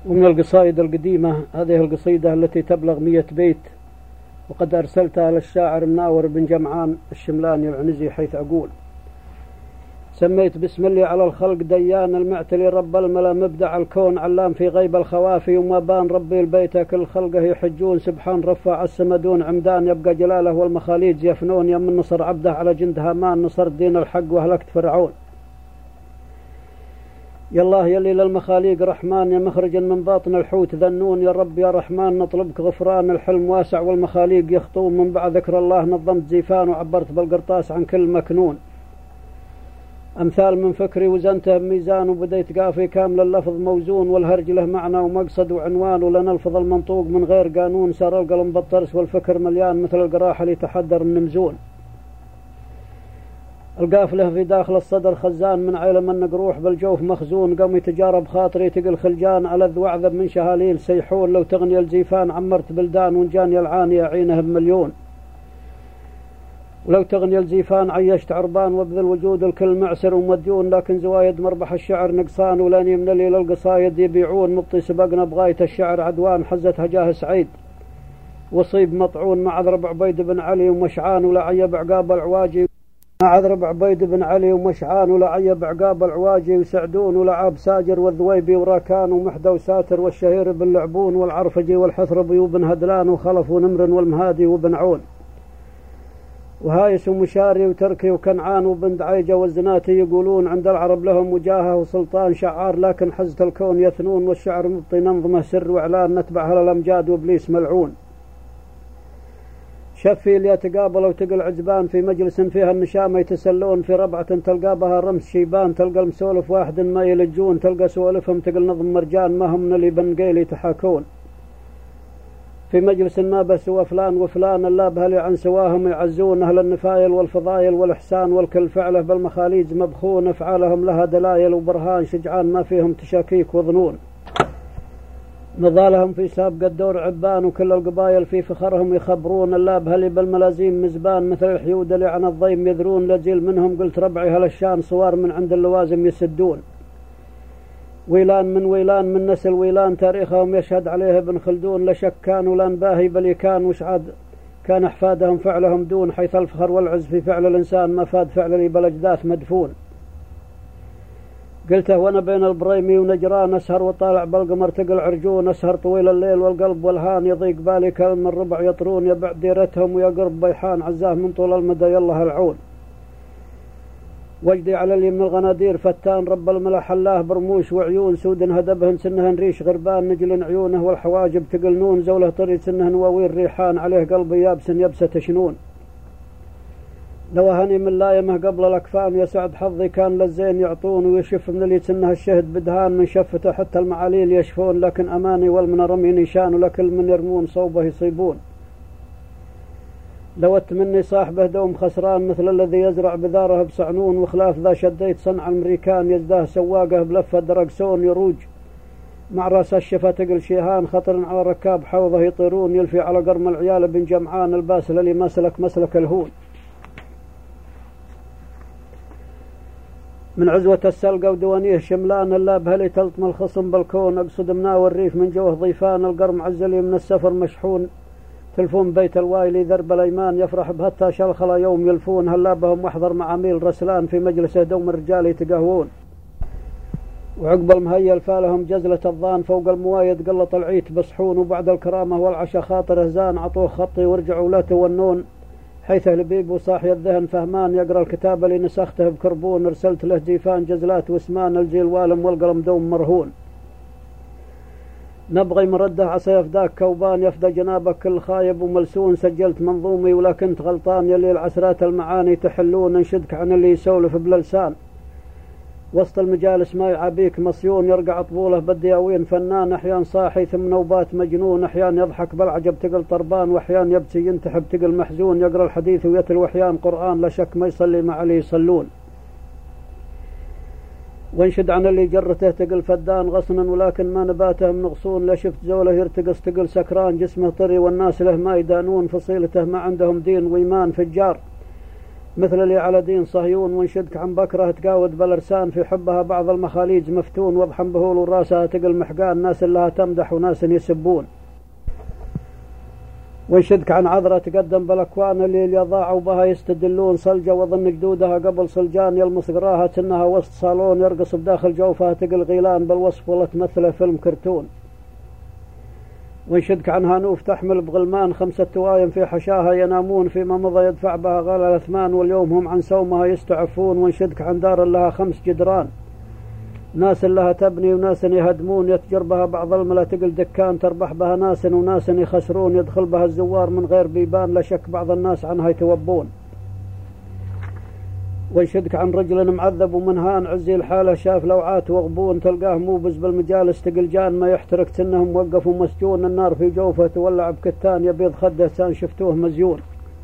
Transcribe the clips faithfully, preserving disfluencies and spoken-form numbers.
ومن القصائد القديمة هذه القصيدة التي تبلغ مية بيت، وقد أرسلتها للشاعر مناور بن جمعان الشملاني العنزي، حيث أقول: سميت بسم الله على الخلق ديان المعتلي رب الملا مبدع الكون علام في غيب الخوافي وما بان ربي البيت كل خلقه يحجون سبحان رفع السما دون عمدان يبقى جلاله والمخاليج يفنون يمن نصر عبده على جند هامان نصر دين الحق وهلكت فرعون. يا الله يلي للمخاليق رحمن يا مخرج من باطن الحوت ذنون يا رب يا رحمن نطلبك غفران الحلم واسع والمخاليق يخطون من بعد ذكر الله نظمت زيفان وعبرت بالقرطاس عن كل مكنون. أمثال من فكري وزنته بميزان وبديت قافي كامل اللفظ موزون والهرج له معنى ومقصد وعنوان ولنلفظ المنطوق من غير قانون سار القلم بالطرس والفكر مليان مثل القراح اللي يتحدر من مزون. القافله في داخل الصدر خزان من عيلم النقروح بالجوف مخزون قوم يتجارب خاطري تقل خلجان ألذ وعذب من شهاليل سيحون لو تغني الجيفان عمرت بلدان ونجاني العاني أعينه بمليون. ولو تغني الزيفان عيشت عربان وبذل وجود الكل معسر ومديون لكن زوايد مربح الشعر نقصان ولاني من اللي للقصايد يبيعون مطي سبقنا بغاية الشعر عدوان حزت هجاه سعيد وصيب مطعون مع ضرب عبيد بن علي ومشعان ولعيب عقاب العواجي مع ضرب عبيد بن علي ومشعان ولعيب عقاب العواجي وسعدون ولعاب ساجر والذويبي وراكان ومحدى وساتر والشهير بن لعبون والعرفجي والحثربي وبن هدلان وخلف ونمر والمهادي وبن عون وهايس ومشاري وتركي وكنعان وبن دعيجة والزناتي يقولون عند العرب لهم وجاهه وسلطان شعار لكن حزة الكون يثنون والشعر مبطي ننظمه سر وإعلان نتبع هل الأمجاد وإبليس ملعون. شفي اللي يتقابل وتقل عجبان في مجلس فيها النشامة يتسلون في ربعة تلقى بها رمس شيبان تلقى المسولف واحد ما يلجون تلقى سوالفهم تقل نظم مرجان ما هم من اللي بنقيل يتحاكون. في مجلس ما بس وفلان وفلان الله بهلي عن سواهم يعزون أهل النفايل والفضايل والإحسان والكل فعله بالمخاليج مبخون أفعالهم لها دلايل وبرهان شجعان ما فيهم تشاكيك وظنون. نضالهم في سابق الدور عبان وكل القبايل في فخرهم يخبرون الله بهلي بالملازيم مزبان مثل الحيود اللي عن الضيم يذرون لجيل منهم قلت ربعي هالشان صوار من عند اللوازم يسدون. ويلان من ويلان من نسل ويلان تاريخهم يشهد عليه ابن خلدون لشك كانوا لان باهي بل كان وشعاد كان أحفادهم فعلهم دون حيث الفخر والعز في فعل الإنسان ما فاد فعل لي بالأجداث مدفون. قلته وانا بين البريمي ونجران اسهر وطالع بالقمر تقل عرجون اسهر طويل الليل والقلب والهان يضيق بالي كلم الربع يطرون يبعد ديرتهم ويقرب بيحان عزاه من طول المدى يلا العون. وجدي على اللي من الغنادير فتان رب الملا حلاه برموش وعيون سود هدبهن سنهن ريش غربان نجل عيونه والحواجب تقل نون زوله طري سنهن واوير ريحان عليه قلبي يابس يبسة شنون. لوهني من لايمه قبل الأكفان يسعد حظي كان للزين يعطون ويشف من اللي سنها الشهد بدهان من شفته حتى المعاليل يشفون لكن أماني والمن رمي نشان ولكل من يرمون صوبه يصيبون. لوت مني صاحبه دوم خسران مثل الذي يزرع بذاره بصعنون وخلاف ذا شديت صنع الأمريكان يزداه سواقه بلفة درقسون يروج مع راس الشفا تقل شيهان خطر على ركاب حوضه يطيرون يلفي على قرم العيال بن جمعان الباسل اللي مسلك مسلك الهون. من عزوة السلقة ودوانيه شملان الله بهلي تلطم الخصم بالكون أقصد مناور الريف من جوه ضيفان القرم عزلي من السفر مشحون تلفون بيت الوايلي ذرب الأيمان يفرح بهتا شلخلة يوم يلفون هلا بهم واحضر معاميل رسلان في مجلسه دوم الرجال يتقهوون. وعقب المهيل فالهم جزلة الظان فوق الموايد قلط العيت بصحون وبعد الكرامة والعشا خاطر هزان عطوه خطي ورجعوا لا تونون حيث البيب وصاحي الذهن فهمان يقرأ الكتاب اللي نسخته بكربون ارسلت له جيفان جزلات واسمان الجيل والم والقلم دوم مرهون. نبغي مرده عصيف ذاك كوبان يفدى جنابك كل خايب وملسون سجلت منظومي ولا كنت غلطان يلي العسرات المعاني تحلون انشدك عن اللي يسولف بلسان وسط المجالس ما يعابيك مصيون يرقع طبوله بالدياوين فنان احيان صاحي ثم نوبات مجنون احيان يضحك بالعجب تقل طربان واحيان يبكي ينتحب تقل محزون يقرأ الحديث ويتلو احيان قرآن لا شك ما يصلي مع اللي يصلون. وانشد عن اللي جرته تقل فدان غصنا ولكن ما نباته من غصون لا شفت زوله يرتقص تقل سكران جسمه طري والناس له ما يدانون فصيلته ما عندهم دين وإيمان فجار مثل اللي على دين صهيون، وانشدك عن بكرة تقاود بالارسان في حبها بعض المخاليج مفتون، واضحا بهول وراسها تقل محقان، ناس لها تمدح وناس يسبون. وانشدك عن عذرة تقدم بالاكوان اللي يضاعوا بها يستدلون، صلجة وظن جدودها قبل صلجان يلمس قراها تنها وسط صالون، يرقص بداخل جوفها تقل غيلان بالوصف ولا تمثله فيلم كرتون. وانشدك عن هانوف تحمل بغلمان خمسة توايم في حشاها ينامون، فيما مضى يدفع بها غالى الأثمان واليوم هم عن سومها يستعفون. وانشدك عن دار لها خمس جدران، ناس لها تبني وناس يهدمون، يتجر بها بعض الملا تقل دكان، تربح بها ناس وناس يخسرون، يدخل بها الزوار من غير بيبان، لا شك بعض الناس عنها يتوبون. وانشدك عن رجل معذب ومنهان عزي الحالة، شاف لوعات وغبون، تلقاه موبز بالمجالس تقل جان ما يحترق سنهم وقفوا مسجون، النار في جوفه تولع بكتان يبيض خده سان شفتوه مزيون.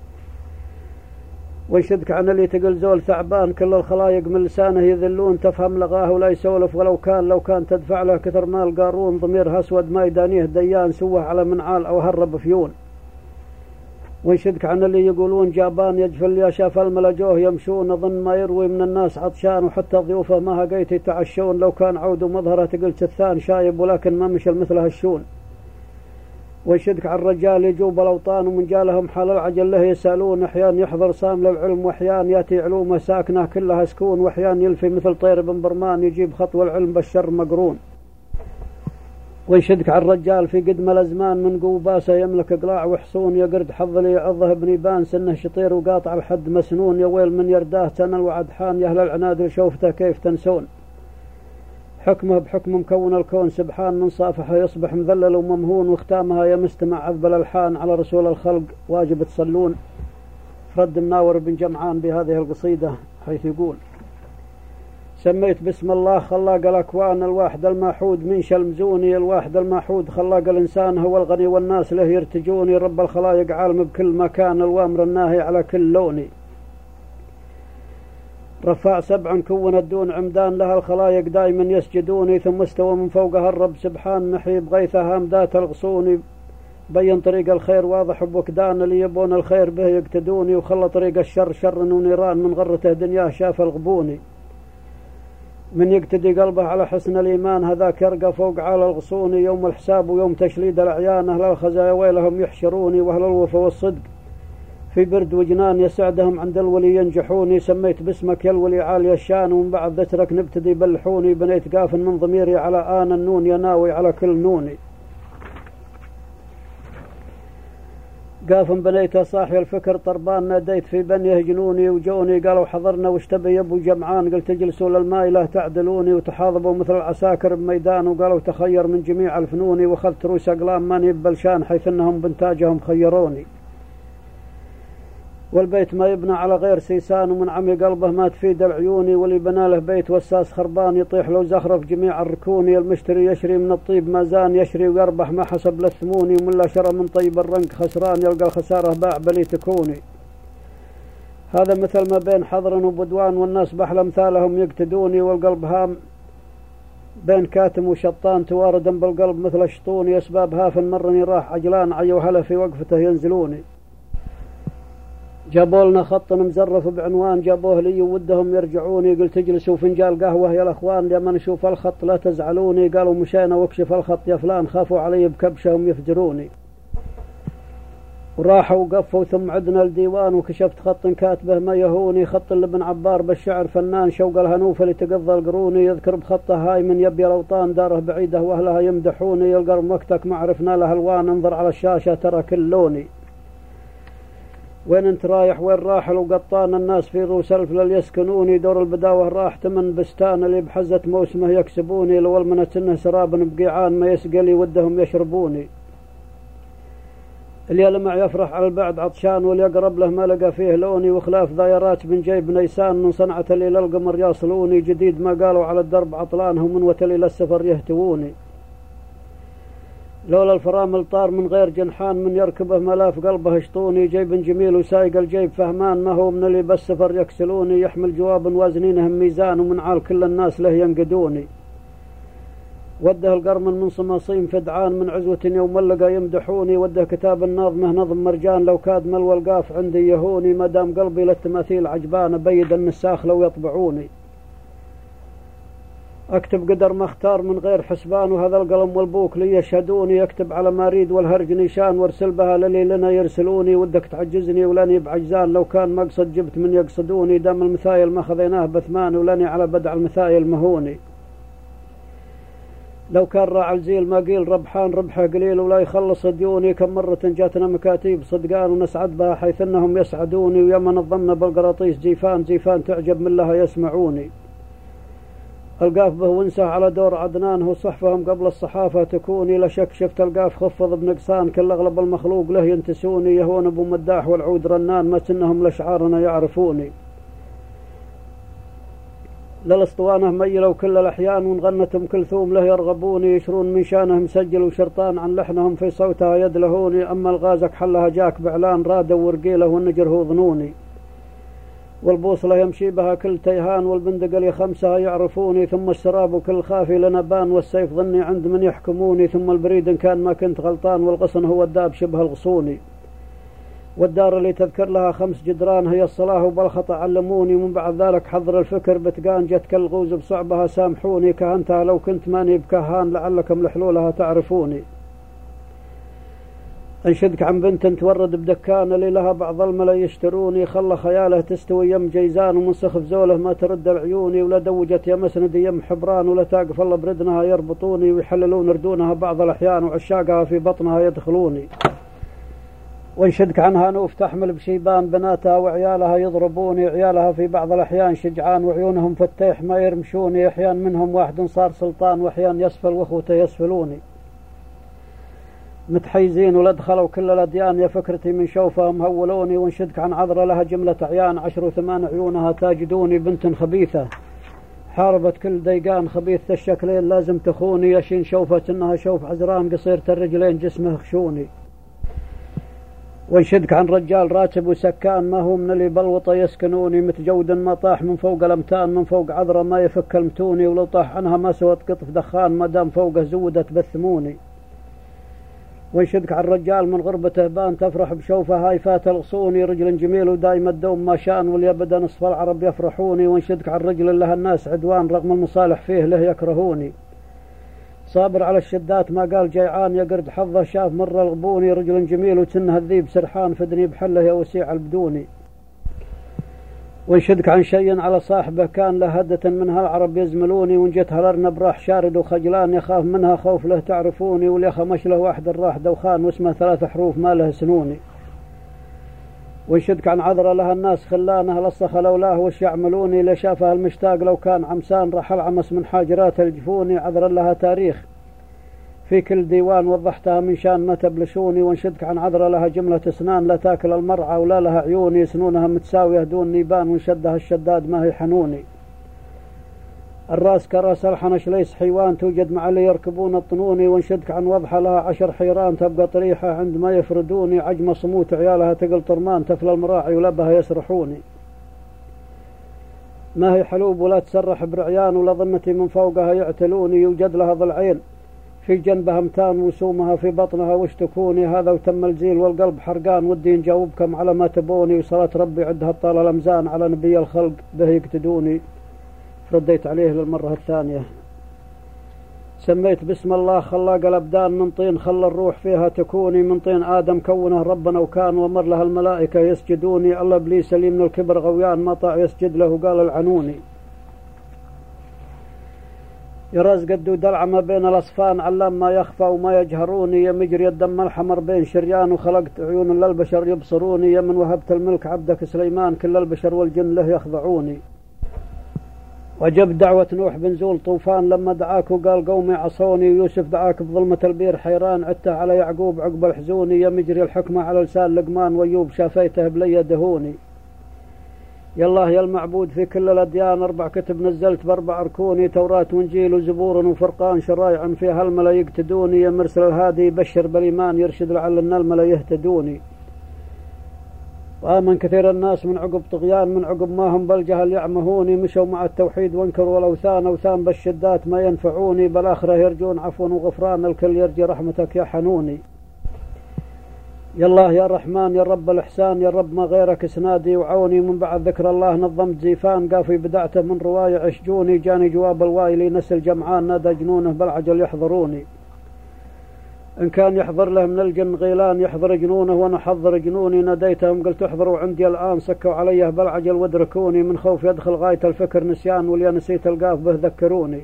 وانشدك عن اللي تقل زول ثعبان كل الخلايق من لسانه يذلون، تفهم لغاه ولا يسولف ولو كان لو كان تدفع له كثر مال قارون، ضميرها اسود ما يدانيه ديان سوه على منعال او هرب فيون. وانشدك عن اللي يقولون جابان يجفل يا شاف الملجوه يمشون، اظن ما يروي من الناس عطشان وحتى ضيوفه ما هقيت يتعشون، لو كان عود مظهره تقل ستثان شايب ولكن ما مشى مثلها الشون. وانشدك عن الرجال يجوب الاوطان ومن جالهم حال العجل له يسالون، احيان يحضر صام للعلم واحيان ياتي علومه ساكنه كلها سكون، واحيان يلفي مثل طير بن برمان يجيب خطوه العلم بالشر مقرون. وانشدك عن الرجال في قدم الازمان من قوباسه يملك اقلاع وحصون، يقرد حظ لي يعظه ابن يبان سنه شطير وقاطع الحد مسنون، يا ويل من يرداه سنه الوعد حان، يا اهل العناد لشوفته كيف تنسون. حكمه بحكم مكون الكون سبحان، من صافحه يصبح مذلل وممهون، واختامها يمستمع عذب الالحان، على رسول الخلق واجب تصلون. رد مناور بن جمعان بهذه القصيده حيث يقول: سميت بسم الله خلاق الأكوان، الواحد الماحود من شلمزوني، الواحد الماحود خلاق الإنسان هو الغني والناس له يرتجوني، رب الخلايق عالم بكل مكان، الوامر الناهي على كل لوني. رفع سبع كون الدون عمدان، لها الخلايق دائما يسجدوني، ثم استوى من فوقها الرب سبحان، محيب غيثها هامدات الغصوني، بين طريق الخير واضح بوكدان، اللي يبون الخير به يقتدوني، وخلى طريق الشر شر ونيران، من غرته دنياه شاف الغبوني. من يقتدي قلبه على حسن الإيمان، هذاك يرقى فوق على الغصون، يوم الحساب ويوم تشليد الأعيان، أهل الخزايا ويلهم يحشروني، وأهل الوفا والصدق في برد وجنان يسعدهم عند الولي ينجحوني. سميت باسمك يا الولي عالي الشان، ومن بعد ذكرك نبتدي بلحوني، بنيت قاف من ضميري على آن النون، يناوي على كل نوني. قاف بنيته صاحي الفكر طربان، ناديت في بنيه جنوني وجوني، قالوا حضرنا واشتبه يبو جمعان، قلت اجلسوا للماء لا تعدلوني، وتحاضبوا مثل العساكر بميدان، وقالوا تخير من جميع الفنون، واخذت رؤوس اقلام ماني ببلشان، حيث انهم بنتاجهم خيروني. والبيت ما يبنى على غير سيسان، ومن عمي قلبه ما تفيد العيوني، واللي بنى له بيت وساس خربان، يطيح لو زخرف جميع الركوني، المشتري يشري من الطيب ما زان، يشري ويربح ما حسب للثموني، ومن لا شرى من طيب الرنك خسران، يلقى الخسارة باع بلي تكوني. هذا مثل ما بين حضر وبدوان، والناس بحل امثالهم يقتدوني، والقلب هام بين كاتم وشطان، تواردا بالقلب مثل الشطوني، اسباب هافن مرني راح عجلان، عيوهله في وقفته ينزلوني. جابوا لنا خط مزرف بعنوان، جابوه لي ودهم يرجعوني، قلت اجلسوا فنجال قهوة يا الأخوان، لما نشوف الخط لا تزعلوني، قالوا مشينا واكشف الخط يا فلان، خافوا علي بكبشهم يفجروني. وراحوا وقفوا ثم عدنا الديوان، وكشفت خط كاتبه ما يهوني، خط لابن عبار بالشعر فنان، شوق الهنوف اللي تقضى القروني، يذكر بخطه هاي من يبي الأوطان، داره بعيدة وأهلها يمدحوني، يلقى وقتك ما عرفنا له الوان، انظر على الشاشة ترى كل لوني. وين انت رايح وين راحل وقطان، الناس في روس الفلل يسكنوني، دور البداوة راح تمن بستان، اللي بحزة موسمه يكسبوني، لو المنة سنه سراب بقيعان، ما يسقلي ودهم يشربوني. اللي لمع يفرح على البعد عطشان، واللي يقرب له ما لقى فيه لوني، وخلاف ضايرات من جيب نيسان، من صنعة اللي للقمر يصلوني، جديد ما قالوا على الدرب عطلانهم، من وتلي للسفر يهتووني. لولا الفرامل طار من غير جنحان، من يركبه ملاف قلبه شطوني، جيب جميل وسايق الجيب فهمان، ما هو من اللي بالسفر يكسلوني، يحمل جواب وازنينهم ميزان، ومن عال كل الناس له ينقدوني. وده القرم من صماصيم فدعان من عزوة يوم لقى يمدحوني، وده كتاب الناظمه نظم مرجان لو كاد مل والقاف عندي يهوني، ما دام قلبي للتماثيل عجبان بيد النساخ لو يطبعوني. اكتب قدر ما اختار من غير حسبان، وهذا القلم والبوك لي يشهدوني، اكتب على ما اريد والهرج نيشان وارسل بها للي لنا يرسلوني، ودك تعجزني ولاني بعجزان لو كان مقصد جبت من يقصدوني، دام المثايل ما خذيناه بثمان ولاني على بدع المثايل مهوني. لو كان راعي الزيل ما قيل ربحان ربحه قليل ولا يخلص ديوني، كم مرة جاتنا مكاتيب صدقان ونسعد بها حيث انهم يسعدوني، ويما نظمنا بالقراطيس جيفان جيفان تعجب من لها يسمعوني. القاف به وانسه على دور عدنان هو صحفهم قبل الصحافة تكوني، لا شك شفت القاف خفض بنقصان كل اغلب المخلوق له ينتسوني، يهون ابو مداح والعود رنان ما سنهم لشعارنا يعرفوني. للاسطوانه ميلوا كل الاحيان ونغنت ام كلثوم له يرغبوني، يشرون من شانه مسجل وشرطان عن لحنهم في صوتها يدلهوني، اما الغازك حلها جاك باعلان رادوا ورقيله والنجر هو ظنوني، والبوصله يمشي بها كل تيهان والبندق لي خمسها يعرفوني، ثم السراب كل خافي لنبان والسيف ظني عند من يحكموني، ثم البريد ان كان ما كنت غلطان والغصن هو الداب شبه الغصوني، والدار اللي تذكر لها خمس جدران هي الصلاة وبالخطأ علموني، ومن بعد ذلك حضر الفكر بتقان جت كالغوز بصعبها سامحوني، كهنتها لو كنت ماني بكهان لعلكم لحلولها تعرفوني. انشدك عن بنت تورد بدكان اللي لها بعض الملا يشتروني، خلى خياله تستوي يم جيزان ومن سخف زوله ما ترد العيوني، ولا دوجت يا مسندي يم حبران ولا تاقف الله بردنها يربطوني، ويحللون ردونها بعض الأحيان وعشاقها في بطنها يدخلوني. وانشدك عنها نوف تحمل بشيبان بناتها وعيالها يضربوني، عيالها في بعض الأحيان شجعان وعيونهم فتيح ما يرمشوني، أحيان منهم واحد صار سلطان وأحيان يسفل وأخوته يسفلوني. متحيزين ولا دخلوا كل الأديان يا فكرتي من شوفهم هولوني، وانشدك عن عذرة لها جملة عيان عشر وثمان عيونها تاجدوني، بنت خبيثة حاربت كل ديقان خبيثة الشكلين لازم تخوني، يشين شوفة انها شوف عذران قصيرة الرجلين جسمه خشوني. وانشدك عن رجال راتب وسكان ما هو من اللي بلوطة يسكنوني، متجود ما طاح من فوق الأمتان من فوق عذرة ما يفك المتوني، ولو طاح عنها ما سوت قطف دخان ما دام فوقه زودت بثموني. وانشدك عن رجال من غربته بان تفرح بشوفه هاي فات الغصوني، رجل جميل ودايم الدوم ما شان واليبدا نصف العرب يفرحوني، وانشدك عن رجل لها الناس عدوان رغم المصالح فيه له يكرهوني، صابر على الشدات ما قال جيعان يقرد حظه شاف مرة الغبوني، رجل جميل وتنه الذيب سرحان فدني بحله يا وسيع البدوني. وانشدك عن شيء على صاحبه كان له هدة منها العرب يزملوني، وانجتها الارنب راح شارد وخجلان يخاف منها خوف له تعرفوني، واليخ مش له واحد راح دوخان واسمه ثلاث حروف ما له سنوني. وانشدك عن عذرة لها الناس خلانها لصخ لولاه وش يعملوني، لشافها المشتاق لو كان عمسان راح العمس من حاجرات الجفوني، عذرا لها تاريخ في كل ديوان وضحتها من شان ما تبلشوني. وانشدك عن عذرة لها جملة اسنان لا تاكل المرعى ولا لها عيوني، سنونها متساوية دون نيبان وانشدها الشداد ما هي حنوني. الراس كراس الحنش ليس حيوان توجد مع اللي يركبون الطنوني. وانشدك عن وضحة لها عشر حيران تبقى طريحة عندما يفردوني، عجمة صموت عيالها تقل طرمان تفل المراعي ولبها يسرحوني. ما هي حلوب ولا تسرح برعيان ولا ظنتي من فوقها يعتلوني، يوجد لها ضلعين في جنبها امتان وسومها في بطنها واشتكوني، هذا وتم الجيل والقلب حرقان ودي نجاوبكم على ما تبوني، وصلاة ربي عدها طال الأمزان على نبي الخلق به يقتدوني. رديت عليه للمرة الثانية. سميت بسم الله خلاق الأبدان من طين خلى الروح فيها تكوني، من طين آدم كونه ربنا وكان ومر لها الملائكة يسجدوني، الله إبليس لي من الكبر غويان ما طاع يسجد له قال العنوني. يراز قدو دلع ما بين الأصفان علام ما يخفى وما يجهروني، يا مجري الدم الحمر بين شريان وخلقت عيون للبشر يبصروني، يا من وهبت الملك عبدك سليمان كل البشر والجن له يخضعوني. وجب دعوة نوح بن زول طوفان لما دعاك وقال قومي عصوني، ويوسف دعاك بظلمة البير حيران عدته على يعقوب عقب الحزوني، يا مجري الحكمة على لسان لقمان ويوب شافيته بلي دهوني. يا الله يا المعبود في كل الأديان أربع كتب نزلت بأربع أركوني، توراة وإنجيل وزبور وفرقان شرايع فيها الملا يقتدوني، يا مرسل الهادي يبشر بالإيمان يرشد لعل الملا يهتدوني. وآمن كثير الناس من عقب طغيان من عقب ما هم بالجهل يعمهوني مشوا مع التوحيد وانكروا الأوثان أوثان بالشدات ما ينفعوني بالآخرة يرجون عفوا وغفران الكل يرجي رحمتك يا حنوني. يا الله يا رحمن يا رب الإحسان يا رب ما غيرك اسنادي وعوني من بعد ذكر الله نظمت زيفان قافي بدعته من رواية عشجوني جاني جواب الوايلي نسل جمعان نادى جنونه بالعجل يحضروني. إن كان يحضر له من الجن غيلان يحضر جنونه وأنا حضر جنوني ناديتهم قلت احضروا عندي الآن سكوا عليه بالعجل وادركوني من خوف يدخل غاية الفكر نسيان واللي نسيت القاف به ذكروني.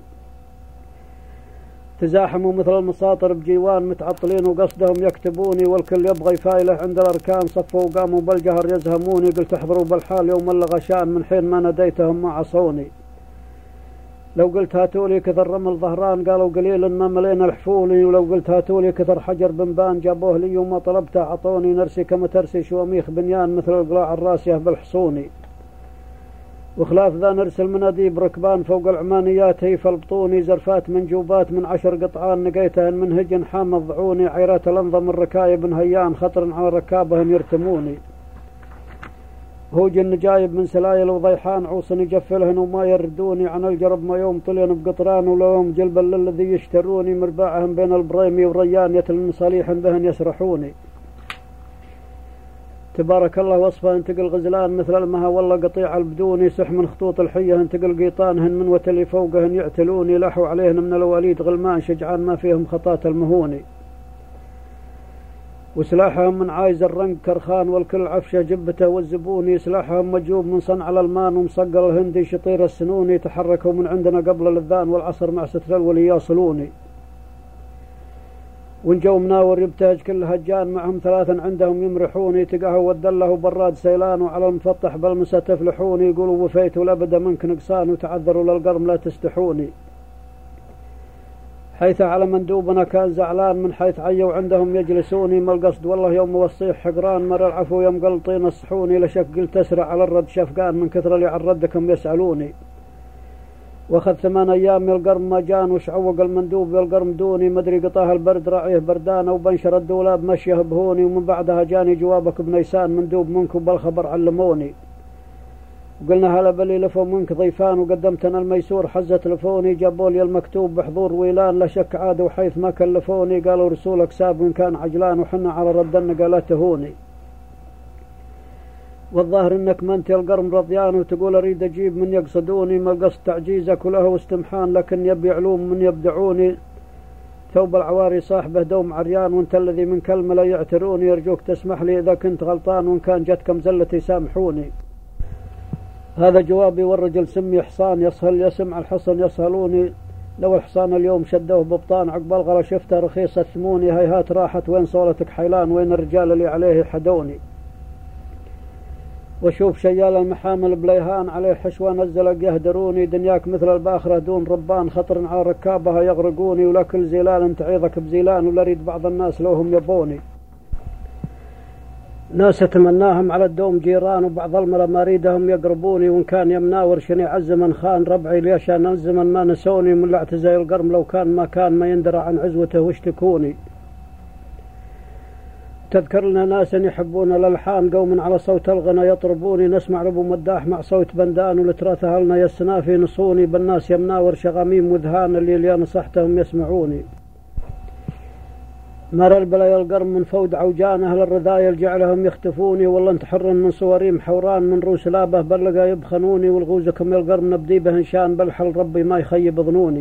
تزاحموا مثل المساطر بجيوان متعطلين وقصدهم يكتبوني والكل يبغي فايله عند الأركان صفوا وقاموا بالجهر يزهموني قلت احضروا بالحال يوم الغشان من حين ما ناديتهم ما عصوني. لو قلت هاتولي كثر رمل ظهران قالوا قليل ما ملينا الحفولي ولو قلت هاتولي كثر حجر بنبان جابوه لي وما طلبته عطوني نرسي كما ترسي شواميخ بنيان مثل القلاع الراسية بالحصوني. وخلاف ذا نرسل مناديب ركبان فوق العمانيات هي فالبطوني زرفات منجوبات من عشر قطعان نقيتهن من هجن حامض ضعوني عيرات الأنظم الركايب هيان خطر على ركابهن يرتموني. هوج النجايب من سلايل وضيحان عوصن يجفلهن وما يردوني عن الجرب ما يوم طلين بقطران ولا يوم جلبا للذي يشتروني مرباعهم بين البريمي وريان يتل صليحا بهن يسرحوني. تبارك الله وصفه انتقل غزلان مثل المها والله قطيع البدوني سح من خطوط الحية انتقل قيطانهن من وتلي فوقهن يعتلوني لحوا عليهن من الوليد غلمان شجعان ما فيهم خطات المهوني. وسلاحهم من عايز الرنق كرخان والكل عفشة جبته والزبوني سلاحهم مجوب من صنع الألمان ومصقل الهندي شطير السنوني تحركوا من عندنا قبل الأذان والعصر مع ستر الولي يصلوني. ونجو مناور يبتهج كل هجان معهم ثلاثا عندهم يمرحوني تقهوا ودله براد سيلان وعلى المفطح بالمسا تفلحوني يقولوا وفيت والأبد منك نقصان وتعذروا للقرم لا تستحوني. حيث على مندوبنا كان زعلان من حيث عيوا عندهم يجلسوني ما القصد والله يوم وصيح حقران مر العفو يوم قلطين الصحوني لشك قلت أسرع على الرد شفقان من كثر اللي عن ردكم يسألوني. واخذ ثمان ايام من القرم ما جان وشعوق المندوب بالقرم دوني مدري قطاه البرد راعيه بردان وبنشر الدولاب مشيه بهوني ومن بعدها جاني جوابك بنيسان مندوب منكم بالخبر علموني. وقلنا هلا بلي لفوا منك ضيفان وقدمتنا الميسور حزة تلفوني جابوا لي المكتوب بحضور ويلان لا شك عاد وحيث ما كلفوني قالوا رسولك ساب وإن كان عجلان وحنا على ردنا قالت هوني. والظاهر انك منتي القرم رضيان وتقول اريد اجيب من يقصدوني ما القصد تعجيزك وله واستمحان لكن يبي علوم من يبدعوني. ثوب العواري صاحبه دوم عريان وانت الذي من كلمة لا يعتروني يرجوك تسمح لي اذا كنت غلطان وان كان جتكم زلتي سامحوني. هذا جوابي والرجل سمي حصان يسهل يسمع الحصن يسهلوني. لو الحصان اليوم شدوه ببطان عقب الغلا شفته رخيص الثموني هيهات راحت وين صولتك حيلان وين الرجال اللي عليه حدوني. وشوف شيال المحامل بليهان عليه حشوة نزلق يهدروني دنياك مثل الباخرة دون ربان خطر على ركابها يغرقوني ولا كل زيلان تعيضك بزيلان ولا ريد بعض الناس لوهم يبوني. ناس اتمناهم على الدوم جيران وبعض المرة ما ريدهم يقربوني وان كان يمناور شني عزمن خان ربعي ليش انا الزمن ما نسوني من لعت زي القرم لو كان ما كان ما يندرى عن عزوته واشتكوني. تذكر لنا ناس يحبون الألحان قوم على صوت الغنى يطربوني نسمع ربو مداح مع صوت بندان ولتراثها لنا يسنافي نصوني بالناس يمناور شغاميم وذهان اللي اللي نصحتهم يسمعوني. مر البلايا القرم من فود عوجانه للرذايل جعلهم يختفوني والله انت حر من صوريم حوران من روس لابه بلقا يبخنوني والغوزكم القرم نبدي به انشان بالحل ربي ما يخيب ظنوني.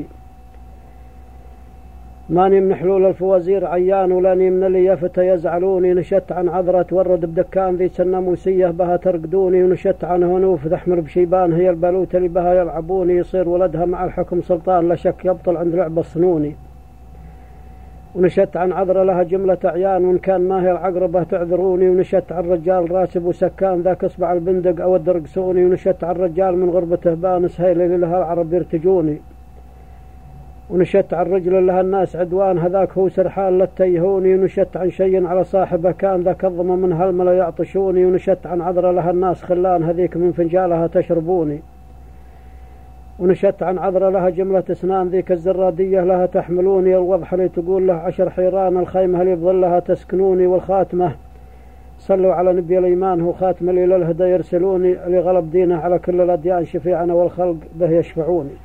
ماني من حلول الفوازير عيان ولاني من اللي يفت يزعلوني نشت عن عذرة تورد بدكان ذي سنة موسية بها ترقدوني ونشت عن هنوف تحمر بشيبان هي البلوت اللي بها يلعبوني يصير ولدها مع الحكم سلطان لا شك يبطل عند لعبة صنوني. ونشت عن عذرة لها جملة عيان وإن كان ما هي العقربة تعذروني ونشت عن رجال راسب وسكان ذاك اصبع البندق أو الدرقسوني ونشت عن رجال من غربته بانس هيل لها العرب يرتجوني. ونشت عن رجل لها الناس عدوان هذاك هو سرحان لتيهوني ونشت عن شيء على صاحبه كان ذاك الضم من هالملا يعطشوني ونشت عن عذرة لها الناس خلان هذيك من فنجالها تشربوني. ونشت عن عذرة لها جملة اسنان ذيك الزرادية لها تحملوني الوضح اللي تقول له عشر حيران الخيمة اللي بظلها تسكنوني والخاتمة صلوا على نبي الإيمان هو خاتم لي للهدى يرسلوني لغلب دينه على كل الأديان شفيعنا والخلق به يشفعوني.